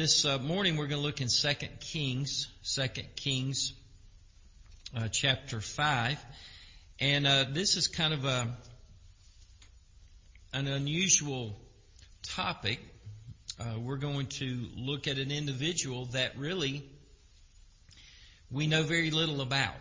This morning we're going to look in 2 Kings chapter 5. And this is kind of an unusual topic. We're going to look at an individual that really we know very little about.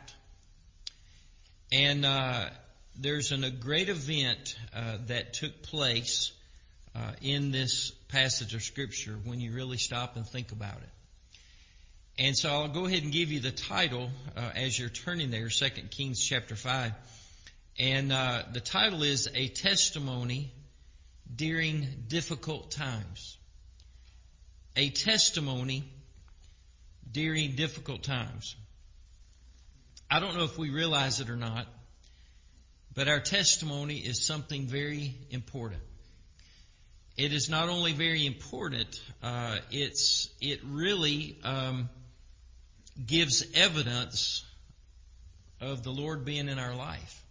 And there's a great event that took place in this passage of Scripture when you really stop and think about it. And so I'll go ahead and give you the title as you're turning there, 2 Kings chapter 5. And the title is A Testimony During Difficult Times. A Testimony During Difficult Times. I don't know if we realize it or not, but our testimony is something very important. It is not only very important, it really gives evidence of the Lord being in our life.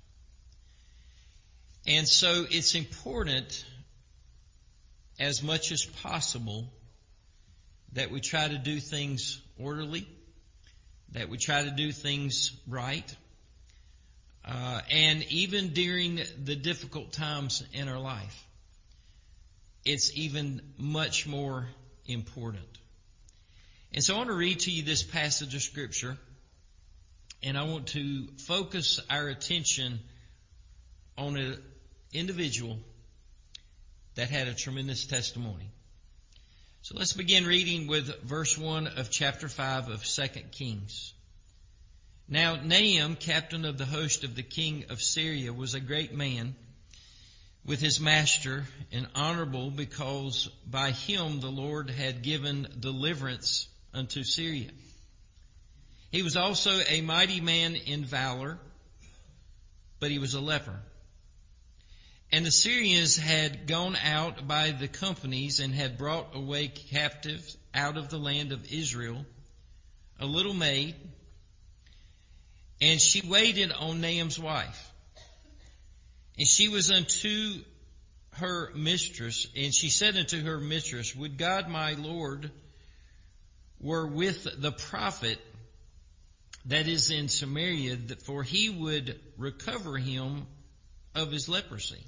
And so it's important as much as possible that we try to do things orderly, that we try to do things right, and even during the difficult times in our life, it's even much more important. And so I want to read to you this passage of Scripture, and I want to focus our attention on an individual that had a tremendous testimony. So let's begin reading with verse 1 of chapter 5 of 2 Kings. Now Nahum, captain of the host of the king of Syria, was a great man with his master, and honorable, because by him the Lord had given deliverance unto Syria. He was also a mighty man in valor, but he was a leper. And the Syrians had gone out by the companies and had brought away captives out of the land of Israel a little maid, and she waited on Nahum's wife. And she was unto her mistress, and she said unto her mistress, Would God my Lord were with the prophet that is in Samaria, for he would recover him of his leprosy.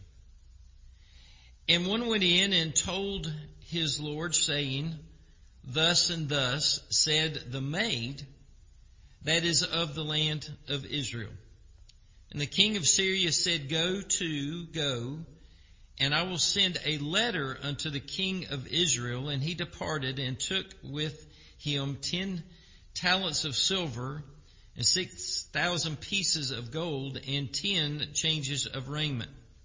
And one went in and told his Lord, saying, Thus and thus said the maid that is of the land of Israel. And the king of Syria said, Go, and I will send a letter unto the king of Israel. And he departed and took with him 10 talents of silver and 6,000 pieces of gold and 10 changes of raiment.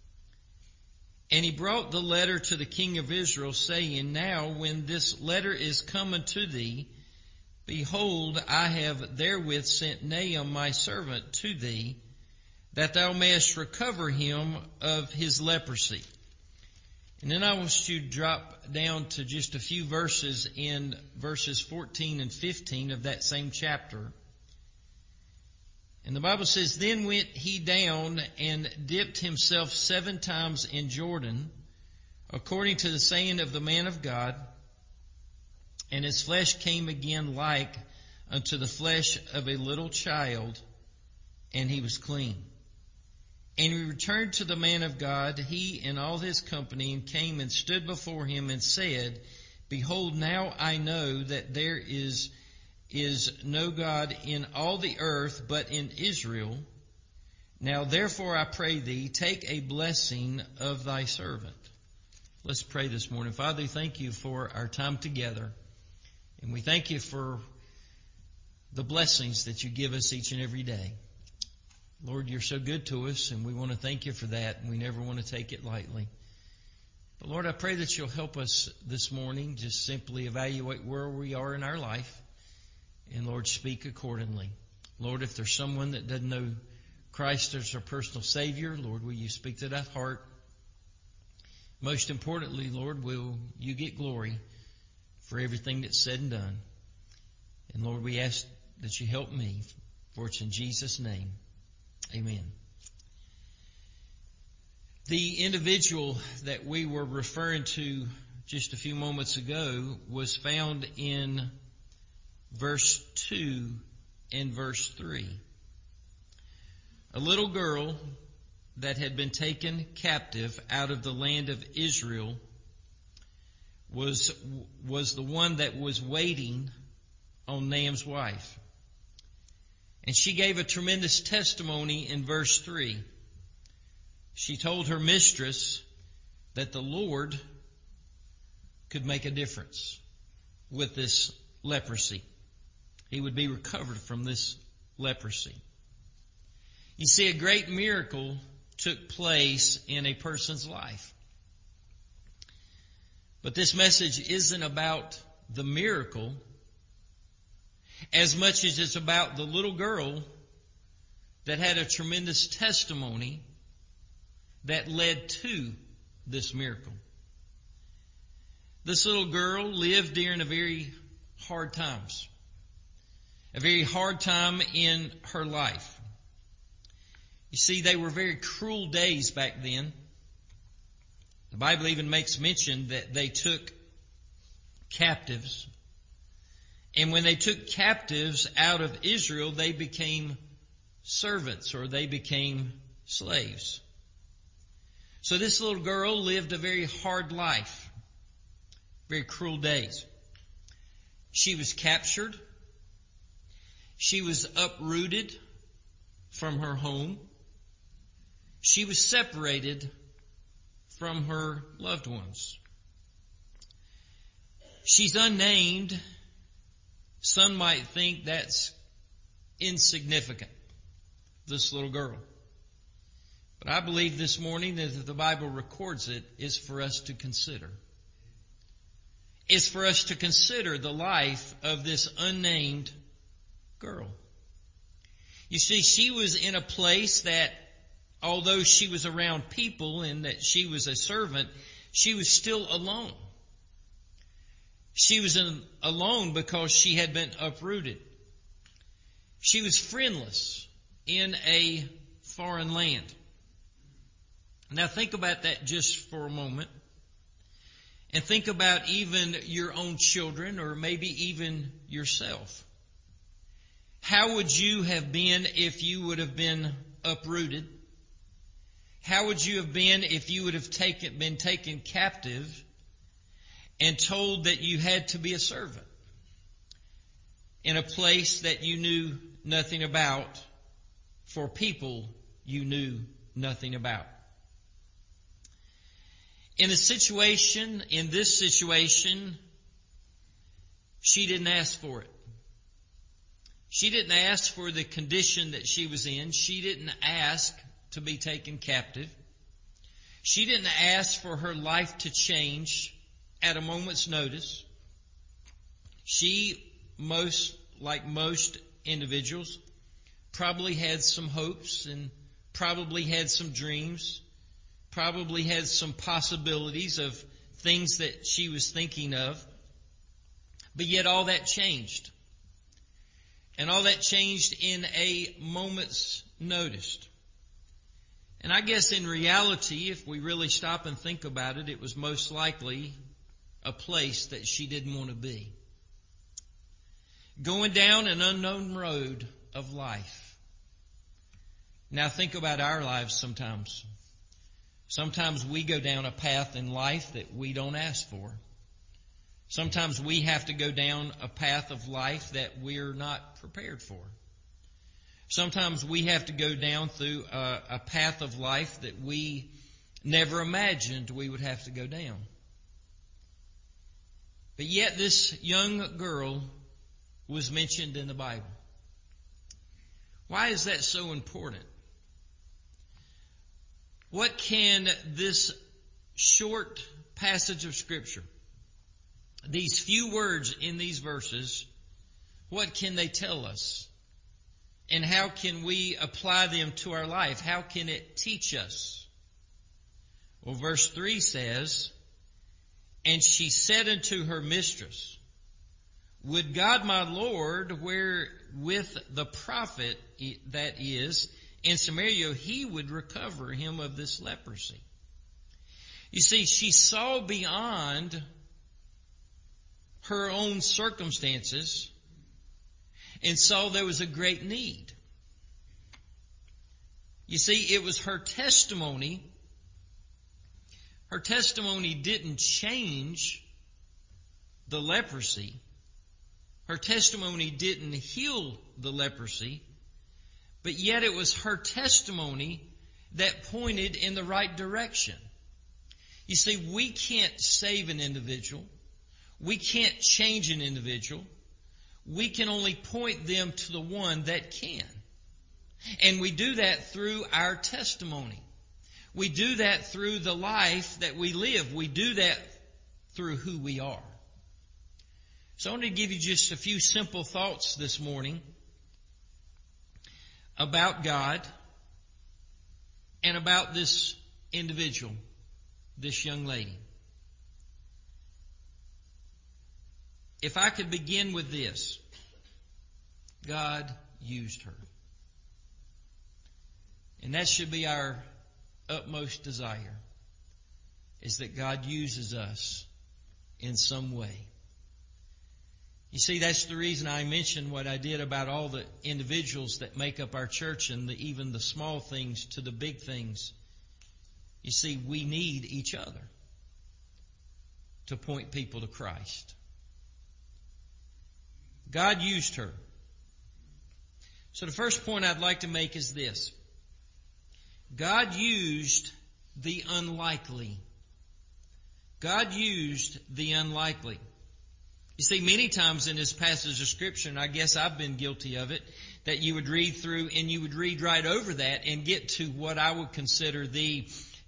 And he brought the letter to the king of Israel, saying, Now when this letter is come unto thee, behold, I have therewith sent Nahum my servant to thee, that thou mayest recover him of his leprosy. And then I want you to drop down to just a few verses in verses 14 and 15 of that same chapter. And the Bible says, Then went he down and dipped himself 7 times in Jordan, according to the saying of the man of God, and his flesh came again like unto the flesh of a little child, and he was clean. And he returned to the man of God, he and all his company, and came and stood before him and said, Behold, now I know that there is no God in all the earth but in Israel. Now therefore I pray thee, take a blessing of thy servant. Let's pray this morning. Father, thank you for our time together. And we thank you for the blessings that you give us each and every day. Lord, you're so good to us, and we want to thank you for that, and we never want to take it lightly. But Lord, I pray that you'll help us this morning just simply evaluate where we are in our life, and Lord, speak accordingly. Lord, if there's someone that doesn't know Christ as their personal Savior, Lord, will you speak to that heart? Most importantly, Lord, will you get glory for everything that's said and done. And Lord, we ask that you help me, for it's in Jesus' name. Amen. The individual that we were referring to just a few moments ago was found in verse 2 and verse 3. A little girl that had been taken captive out of the land of Israel was the one that was waiting on Naaman's wife. And she gave a tremendous testimony in verse 3. She told her mistress that the Lord could make a difference with this leprosy. He would be recovered from this leprosy. You see, a great miracle took place in a person's life. But this message isn't about the miracle as much as it's about the little girl that had a tremendous testimony that led to this miracle. This little girl lived during a very hard times. A very hard time in her life. You see, they were very cruel days back then. The Bible even makes mention that they took captives. And when they took captives out of Israel, they became servants or they became slaves. So this little girl lived a very hard life. Very cruel days. She was captured. She was uprooted from her home. She was separated from her loved ones. She's unnamed. Some might think that's insignificant, this little girl. But I believe this morning that if the Bible records it, is for us to consider. Is for us to consider the life of this unnamed girl. You see, she was in a place that, although she was around people and that she was a servant, she was still alone. She was alone because she had been uprooted. She was friendless in a foreign land. Now think about that just for a moment. And think about even your own children or maybe even yourself. How would you have been if you would have been uprooted? How would you have been if you would have been taken captive and told that you had to be a servant in a place that you knew nothing about for people you knew nothing about? In this situation, she didn't ask for it. She didn't ask for the condition that she was in. She didn't ask to be taken captive. She didn't ask for her life to change at a moment's notice. She, like most individuals, probably had some hopes and probably had some dreams. Probably had some possibilities of things that she was thinking of. But yet all that changed. And all that changed in a moment's notice. And I guess in reality, if we really stop and think about it, it was most likely a place that she didn't want to be. Going down an unknown road of life. Now think about our lives sometimes. Sometimes we go down a path in life that we don't ask for. Sometimes we have to go down a path of life that we're not prepared for. Sometimes we have to go down through a path of life that we never imagined we would have to go down. But yet this young girl was mentioned in the Bible. Why is that so important? What can this short passage of Scripture, these few words in these verses, what can they tell us? And how can we apply them to our life? How can it teach us? Well, verse 3 says, "And she said unto her mistress, Would God my Lord, where with the prophet that is in Samaria, he would recover him of this leprosy." You see, she saw beyond her own circumstances and saw there was a great need. You see, it was her testimony. Her testimony didn't change the leprosy. Her testimony didn't heal the leprosy. But yet it was her testimony that pointed in the right direction. You see, we can't save an individual. We can't change an individual. We can only point them to the one that can. And we do that through our testimony. We do that through the life that we live. We do that through who we are. So I want to give you just a few simple thoughts this morning about God and about this individual, this young lady. If I could begin with this, God used her. And that should be our utmost desire, is that God uses us in some way. You see, that's the reason I mentioned what I did about all the individuals that make up our church and even the small things to the big things. You see, we need each other to point people to Christ. God used her. So the first point I'd like to make is this. God used the unlikely. God used the unlikely. You see, many times in this passage of Scripture, and I guess I've been guilty of it, that you would read through and you would read right over that and get to what I would consider the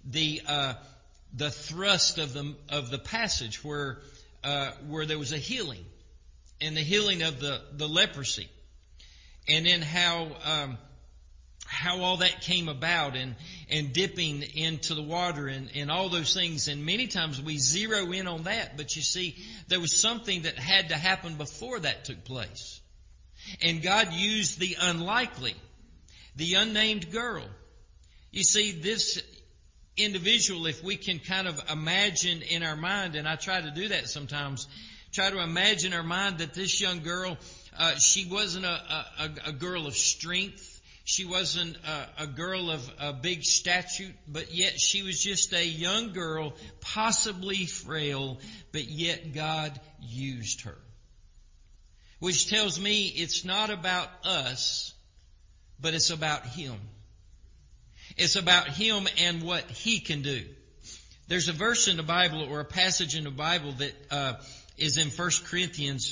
thrust of the passage where there was a healing, and the healing of the leprosy, and then how all that came about, and dipping into the water and all those things. And many times we zero in on that, but you see, there was something that had to happen before that took place. And God used the unlikely, the unnamed girl. You see, this individual, if we can kind of imagine in our mind, and I try to do that sometimes, try to imagine in our mind that this young girl, she wasn't a girl of strength. She wasn't a girl of a big stature, but yet she was just a young girl, possibly frail, but yet God used her. Which tells me it's not about us, but it's about Him. It's about Him and what He can do. There's a verse in the Bible, or a passage in the Bible, that is in 1 Corinthians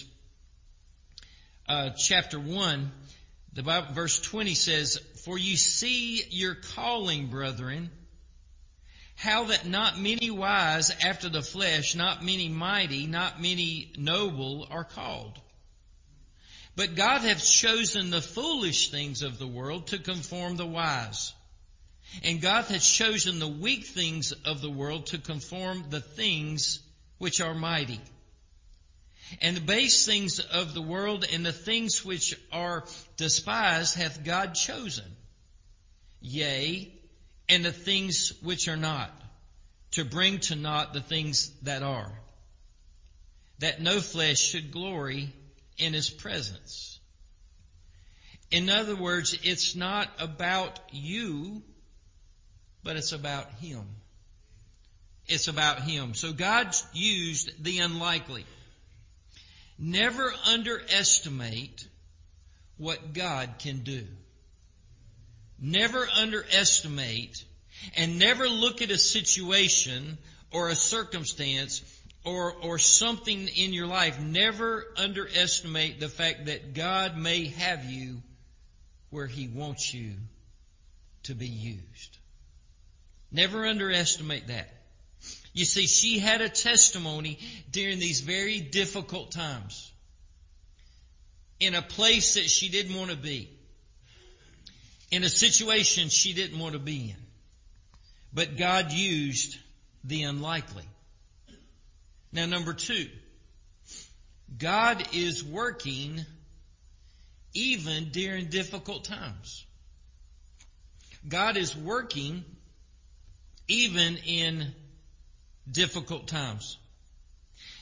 chapter 1. The Bible, verse 20 says, "For you see your calling, brethren, how that not many wise after the flesh, not many mighty, not many noble are called. But God hath chosen the foolish things of the world to conform the wise. And God hath chosen the weak things of the world to conform the things which are mighty. And the base things of the world and the things which are despised hath God chosen. Yea, and the things which are not, to bring to naught the things that are, that no flesh should glory in His presence." In other words, it's not about you, but it's about Him. It's about Him. So God used the unlikely. Never underestimate what God can do. Never underestimate, and never look at a situation or a circumstance or something in your life. Never underestimate the fact that God may have you where He wants you to be used. Never underestimate that. You see, she had a testimony during these very difficult times, in a place that she didn't want to be, in a situation she didn't want to be in. But God used the unlikely. Now, number 2, God is working even during difficult times. God is working even in difficult times.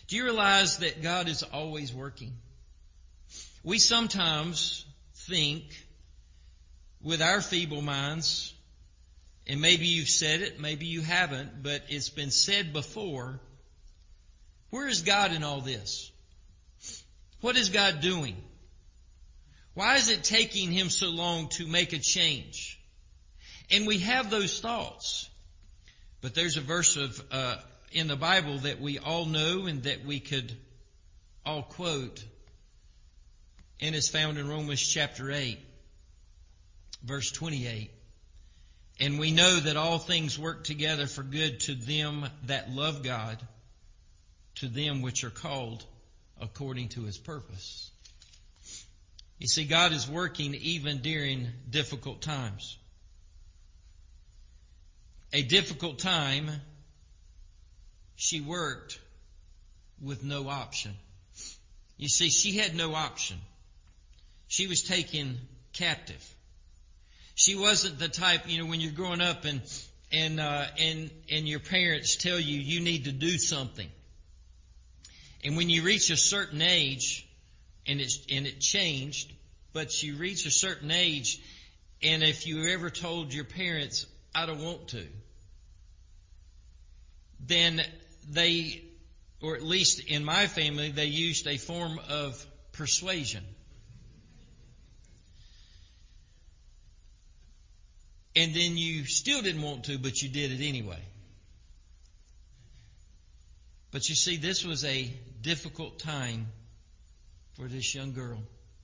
Do you realize that God is always working? We sometimes think with our feeble minds, and maybe you've said it, maybe you haven't, but it's been said before, where is God in all this? What is God doing? Why is it taking Him so long to make a change? And we have those thoughts. But there's a verse in the Bible that we all know and that we could all quote. And it's found in Romans chapter 8, verse 28. And we know that all things work together for good to them that love God, to them which are called according to His purpose. You see, God is working even during difficult times. A difficult time, she worked with no option. You see, she had no option. She was taken captive. She wasn't the type, when you're growing up and your parents tell you you need to do something. And when you reach a certain age, and it changed, but you reach a certain age, and if you ever told your parents, I don't want to, then they, or at least in my family, they used a form of persuasion. And then you still didn't want to, but you did it anyway. But you see, this was a difficult time for this young girl.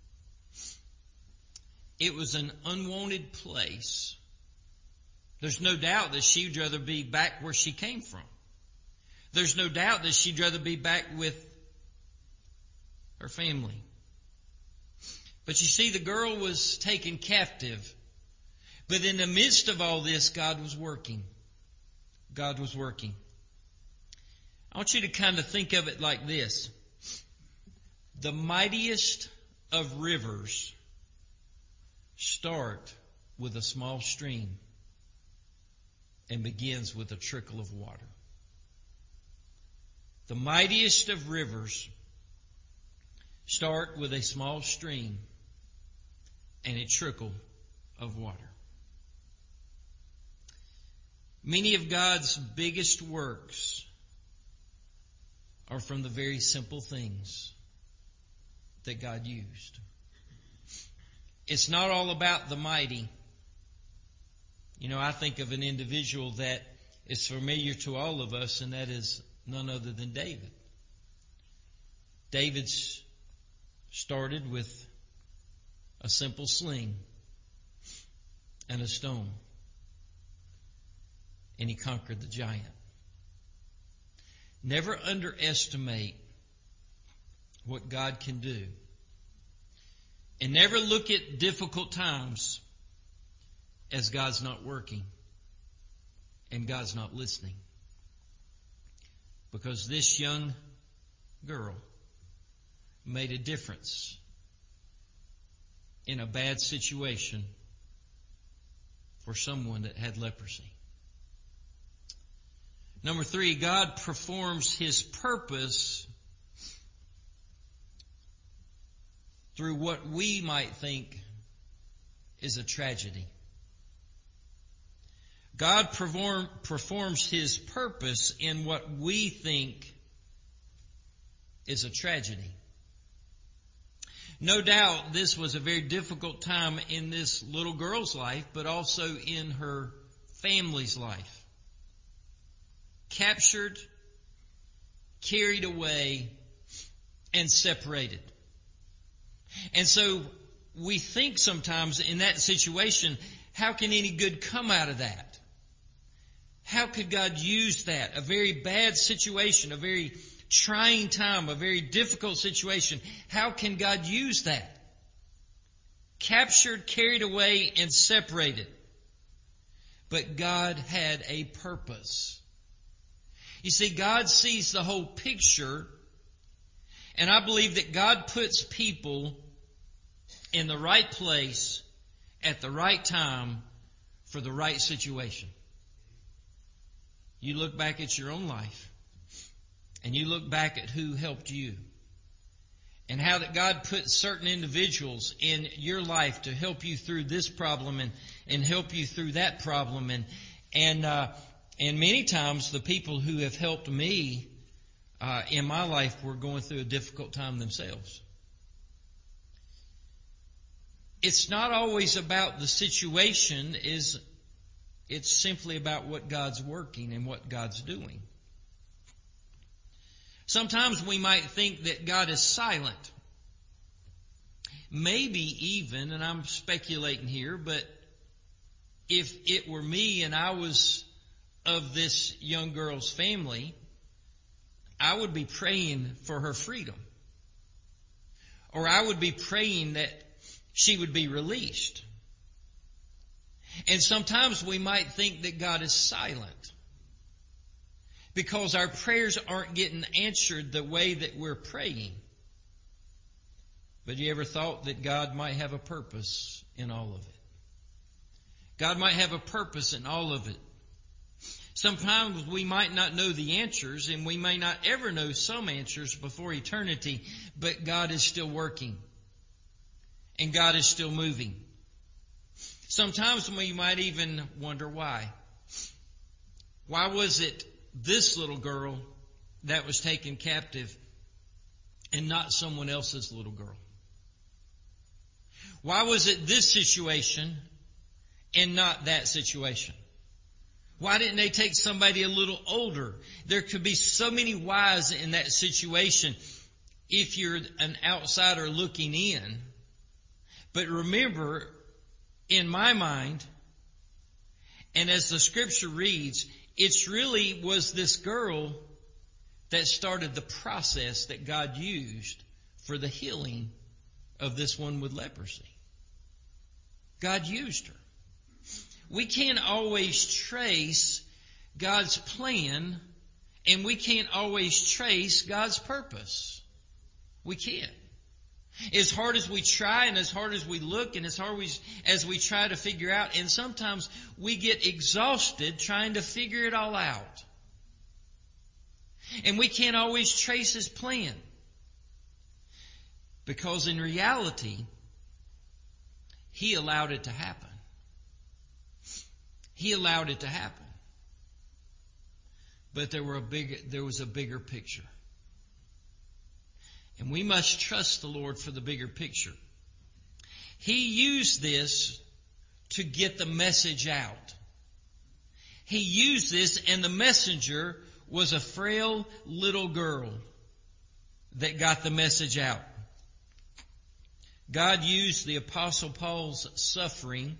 It was an unwanted place. There's no doubt that she'd rather be back where she came from. There's no doubt that she'd rather be back with her family. But you see, the girl was taken captive. But in the midst of all this, God was working. God was working. I want you to kind of think of it like this. The mightiest of rivers start with a small stream and begins with a trickle of water. The mightiest of rivers start with a small stream and a trickle of water. Many of God's biggest works are from the very simple things that God used. It's not all about the mighty. I think of an individual that is familiar to all of us, and that is none other than David. David started with a simple sling and a stone, and he conquered the giant. Never underestimate what God can do. And never look at difficult times as God's not working and God's not listening. Because this young girl made a difference in a bad situation for someone that had leprosy. Number 3, God performs His purpose through what we might think is a tragedy. God performs His purpose in what we think is a tragedy. No doubt this was a very difficult time in this little girl's life, but also in her family's life. Captured, carried away, and separated. And so we think sometimes in that situation, how can any good come out of that? How could God use that? A very bad situation, a very trying time, a very difficult situation. How can God use that? Captured, carried away, and separated. But God had a purpose. You see, God sees the whole picture, and I believe that God puts people in the right place at the right time for the right situation. You look back at your own life, and you look back at who helped you, and how that God put certain individuals in your life to help you through this problem and help you through that problem. And many times the people who have helped me in my life were going through a difficult time themselves. It's not always about the situation, it's simply about what God's working and what God's doing. Sometimes we might think that God is silent. Maybe even, and I'm speculating here, but if it were me and I was of this young girl's family, I would be praying for her freedom. Or I would be praying that she would be released. And sometimes we might think that God is silent because our prayers aren't getting answered the way that we're praying. But you ever thought that God might have a purpose in all of it? God might have a purpose in all of it. Sometimes we might not know the answers, and we may not ever know some answers before eternity, but God is still working. And God is still moving. Sometimes we might even wonder why. Why was it this little girl that was taken captive and not someone else's little girl? Why was it this situation and not that situation? Why didn't they take somebody a little older? There could be so many whys in that situation if you're an outsider looking in. But remember, in my mind, and as the scripture reads, it's really was this girl that started the process that God used for the healing of this one with leprosy. God used her. We can't always trace God's plan, and we can't always trace God's purpose. We can't. As hard as we try and as hard as we look and as hard as we try to figure out, and sometimes we get exhausted trying to figure it all out. And we can't always trace His plan. Because in reality, He allowed it to happen. He allowed it to happen. But there was a bigger picture. And we must trust the Lord for the bigger picture. He used this to get the message out. He used this, and the messenger was a frail little girl that got the message out. God used the Apostle Paul's suffering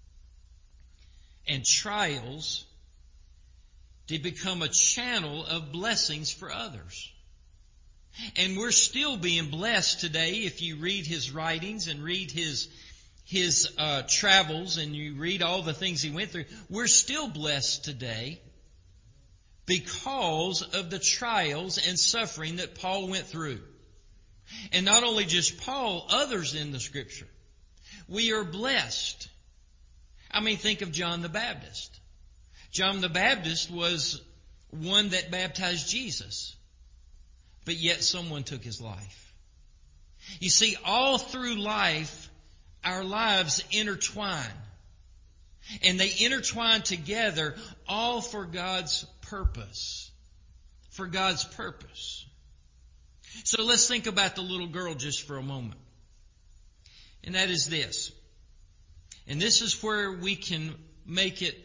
and trials to become a channel of blessings for others. And we're still being blessed today if you read his writings and read his travels and you read all the things he went through. We're still blessed today because of the trials and suffering that Paul went through. And not only just Paul, others in the Scripture. We are blessed. I mean, think of John the Baptist. John the Baptist was one that baptized Jesus. But yet someone took his life. You see, all through life, our lives intertwine. And they intertwine together all for God's purpose. For God's purpose. So let's think about the little girl just for a moment. And that is this. And this is where we can make it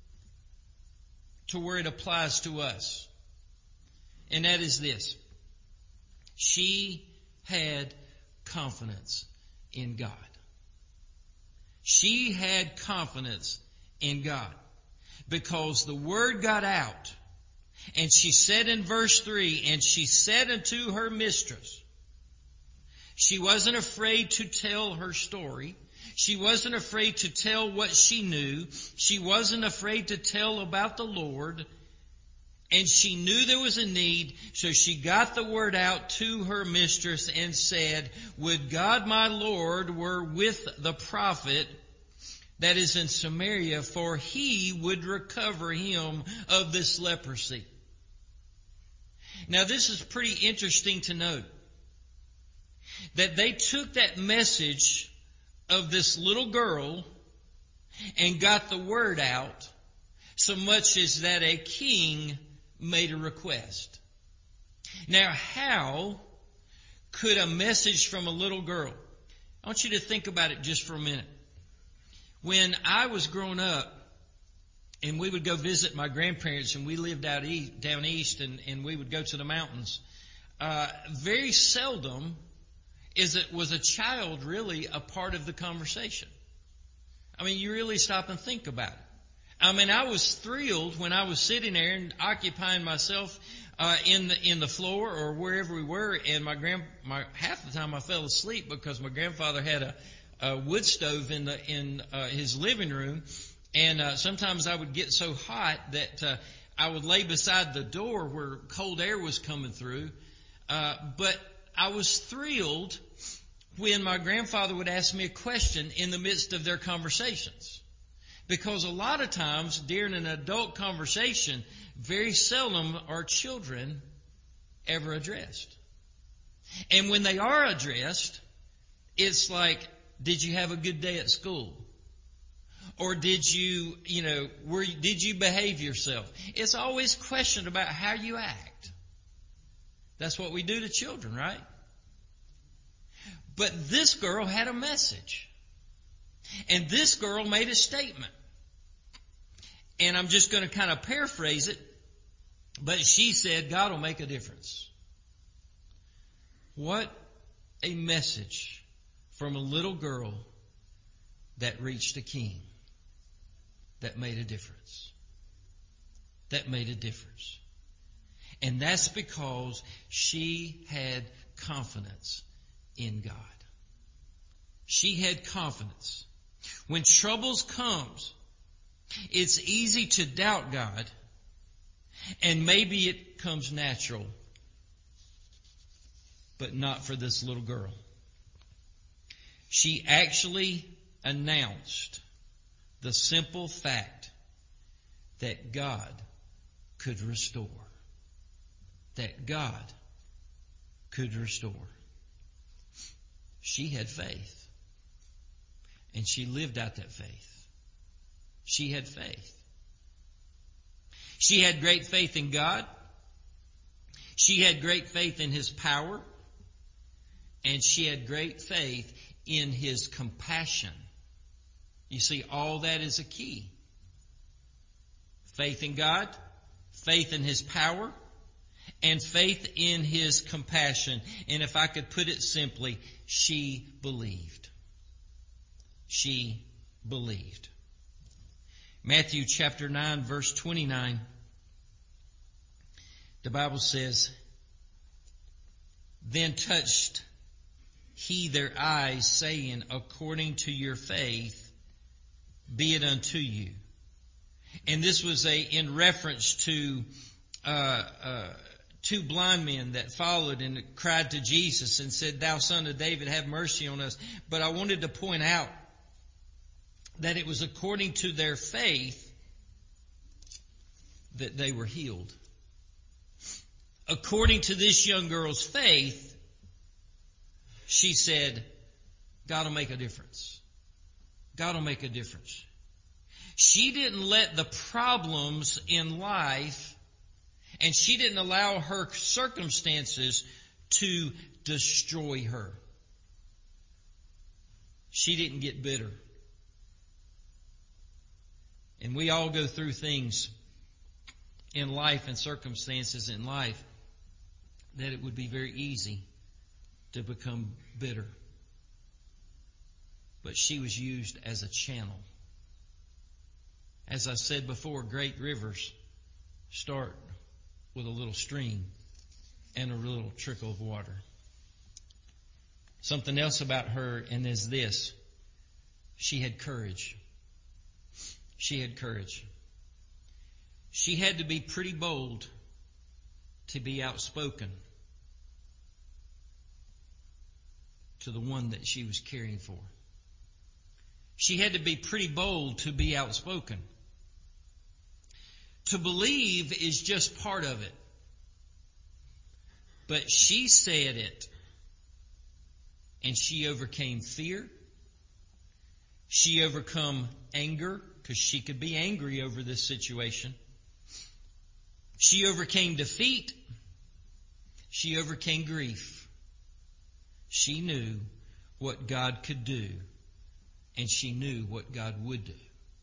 to where it applies to us. And that is this. She had confidence in God. She had confidence in God because the word got out. And she said in verse 3, and she said unto her mistress, she wasn't afraid to tell her story. She wasn't afraid to tell what she knew. She wasn't afraid to tell about the Lord. And she knew there was a need, so she got the word out to her mistress and said, would God my Lord were with the prophet that is in Samaria, for he would recover him of this leprosy. Now this is pretty interesting to note, that they took that message of this little girl and got the word out, so much as that a king made a request. Now, how could a message from a little girl? I want you to think about it just for a minute. When I was growing up, and we would go visit my grandparents, and we lived down east, and we would go to the mountains, very seldom was a child really a part of the conversation. I mean, you really stop and think about it. I mean, I was thrilled when I was sitting there and occupying myself in the floor or wherever we were, and half the time I fell asleep because my grandfather had a wood stove in his living room, and sometimes I would get so hot that I would lay beside the door where cold air was coming through. But I was thrilled when my grandfather would ask me a question in the midst of their conversations. Because a lot of times during an adult conversation, very seldom are children ever addressed. And when they are addressed, it's like, did you have a good day at school? Or did you behave yourself? It's always questioned about how you act. That's what we do to children, right? But this girl had a message. And this girl made a statement. And I'm just going to kind of paraphrase it. But she said, God will make a difference. What a message from a little girl that reached a king. That made a difference. That made a difference. And that's because she had confidence in God. She had confidence. When troubles comes, it's easy to doubt God, and maybe it comes natural, but not for this little girl. She actually announced the simple fact that God could restore. That God could restore. She had faith. And she lived out that faith. She had faith. She had great faith in God. She had great faith in His power. And she had great faith in His compassion. You see, all that is a key. Faith in God, faith in His power, and faith in His compassion. And if I could put it simply, she believed. She believed. Matthew chapter 9, verse 29, the Bible says, Then touched He their eyes, saying, According to your faith, be it unto you. And this was in reference to two blind men that followed and cried to Jesus and said, Thou Son of David, have mercy on us. But I wanted to point out that it was according to their faith that they were healed. According to this young girl's faith, she said, God will make a difference. God will make a difference. She didn't let the problems in life, and she didn't allow her circumstances to destroy her. She didn't get bitter. And we all go through things in life and circumstances in life that it would be very easy to become bitter. But she was used as a channel. As I said before, great rivers start with a little stream and a little trickle of water. Something else about her, and is this: she had courage. She had courage. She had to be pretty bold to be outspoken to the one that she was caring for. She had to be pretty bold to be outspoken. To believe is just part of it. But she said it. And she overcame fear. She overcome anger, because she could be angry over this situation. She overcame defeat. She overcame grief. She knew what God could do, and she knew what God would do.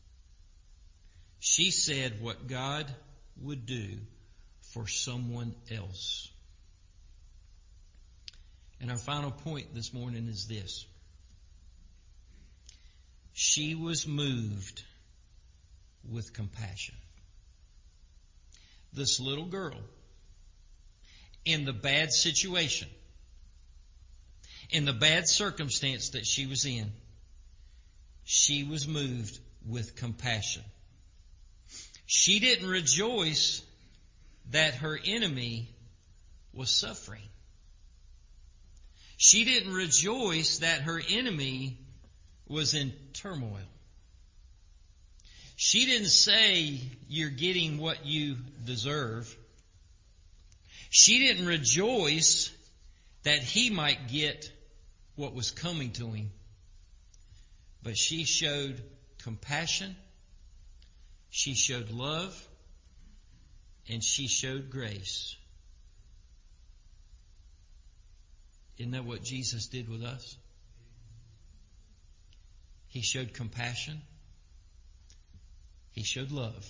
She said what God would do for someone else. And our final point this morning is this. She was moved with compassion. This little girl, in the bad situation, in the bad circumstance that she was in, she was moved with compassion. She didn't rejoice that her enemy was suffering. She didn't rejoice that her enemy was in turmoil. She didn't say, "You're getting what you deserve." She didn't rejoice that he might get what was coming to him. But she showed compassion, she showed love, and she showed grace. Isn't that what Jesus did with us? He showed compassion. He showed love.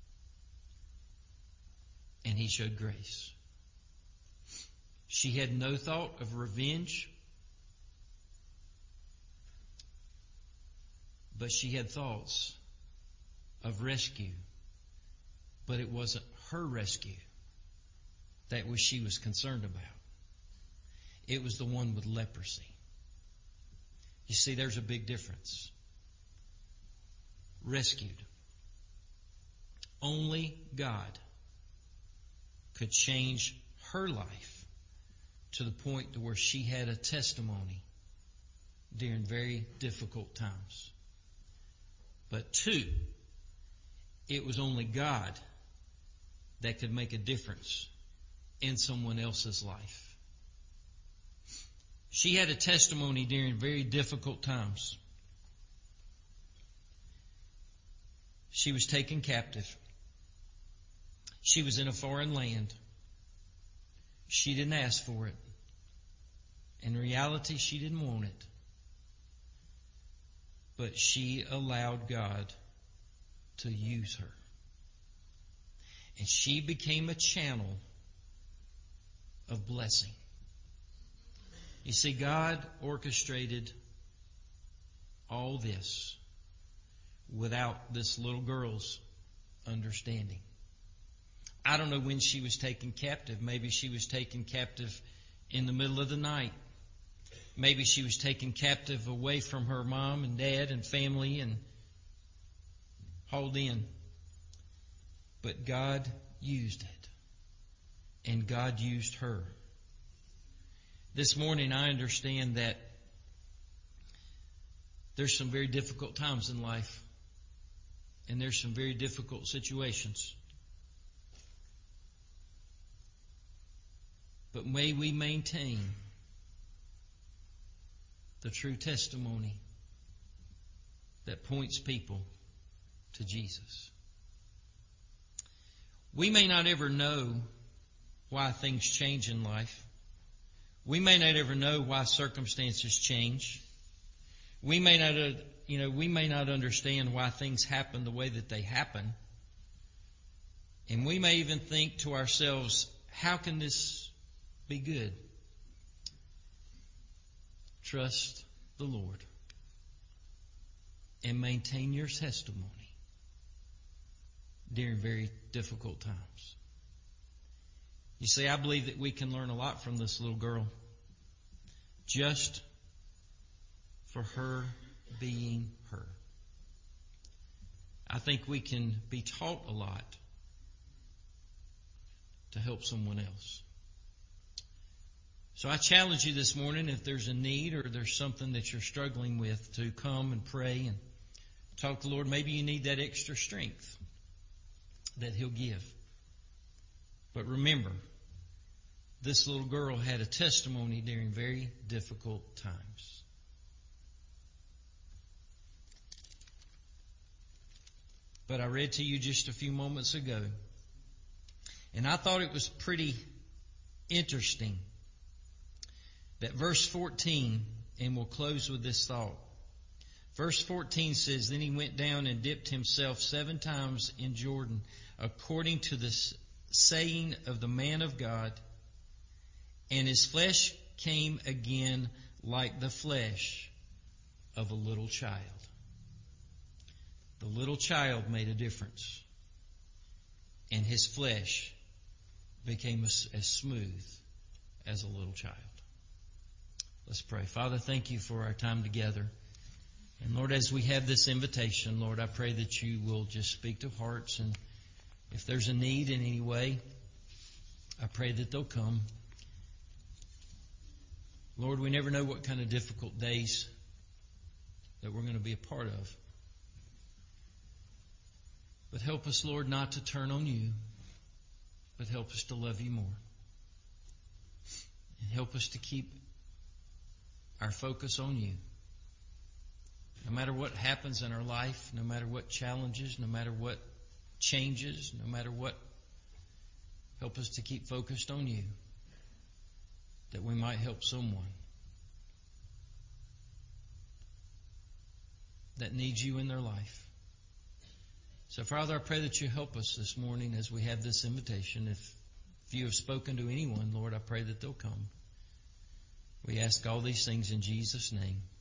And He showed grace. She had no thought of revenge, but she had thoughts of rescue. But it wasn't her rescue that she was concerned about. It was the one with leprosy. You see, there's a big difference. Rescued. Only God could change her life to the point to where she had a testimony during very difficult times. But two, it was only God that could make a difference in someone else's life. She had a testimony during very difficult times. She was taken captive. She was in a foreign land. She didn't ask for it. In reality, she didn't want it. But she allowed God to use her. And she became a channel of blessing. You see, God orchestrated all this without this little girl's understanding. I don't know when she was taken captive. Maybe she was taken captive in the middle of the night. Maybe she was taken captive away from her mom and dad and family and hauled in. But God used it. And God used her. This morning I understand that there's some very difficult times in life. And there's some very difficult situations. But may we maintain the true testimony that points people to Jesus. We may not ever know why things change in life. We may not ever know why circumstances change. We may not understand why things happen the way that they happen. And we may even think to ourselves, how can this be good? Trust the Lord and maintain your testimony during very difficult times. You see, I believe that we can learn a lot from this little girl just for her being her. I think we can be taught a lot to help someone else. So I challenge you this morning, if there's a need or there's something that you're struggling with, to come and pray and talk to the Lord. Maybe you need that extra strength that He'll give. But remember, this little girl had a testimony during very difficult times. But I read to you just a few moments ago, and I thought it was pretty interesting that verse 14, and we'll close with this thought. Verse 14 says, "Then he went down and dipped himself 7 times in Jordan, according to the saying of the man of God, and his flesh came again like the flesh of a little child." The little child made a difference, and his flesh became as smooth as a little child. Let's pray. Father, thank you for our time together. And Lord, as we have this invitation, Lord, I pray that you will just speak to hearts. And if there's a need in any way, I pray that they'll come. Lord, we never know what kind of difficult days that we're going to be a part of. But help us, Lord, not to turn on you, but help us to love you more. And help us to keep our focus on you. No matter what happens in our life, no matter what challenges, no matter what changes, no matter what, help us to keep focused on you, that we might help someone that needs you in their life. So, Father, I pray that you help us this morning as we have this invitation. If you have spoken to anyone, Lord, I pray that they'll come. We ask all these things in Jesus' name.